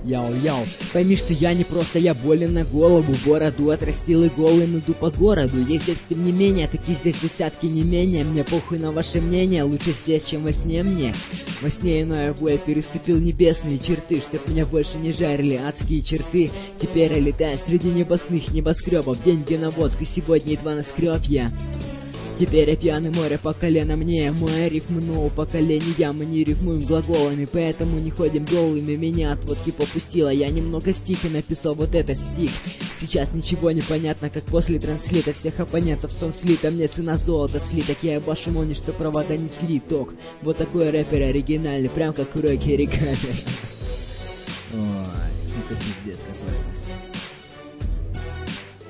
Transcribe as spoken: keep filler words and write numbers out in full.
Яу-яу, пойми, что я не просто, я болен на голову. Бороду отрастил и голым иду по городу. Если тем не менее, такие здесь десятки не менее. Мне похуй на ваше мнение, лучше здесь, чем во сне мне. Во сне иное я переступил небесные черты, чтоб меня больше не жарили адские черты. Теперь я летаю среди небесных небоскребов. Деньги на водку, сегодня едва наскреб я. Теперь я пьяный, море по колено мне. Моя рифма нового поколения. Мы не рифмуем глаголами, поэтому не ходим голыми. Меня от водки попустило. Я немного стиха написал вот этот стих. Сейчас ничего не понятно, как после транслита всех оппонентов сон слит, а мне цена золота слит. Так я ебашу молнии, что провода несли ток. Вот такой рэпер оригинальный, прям как у Рокки Риками. Ой, это пиздец какой.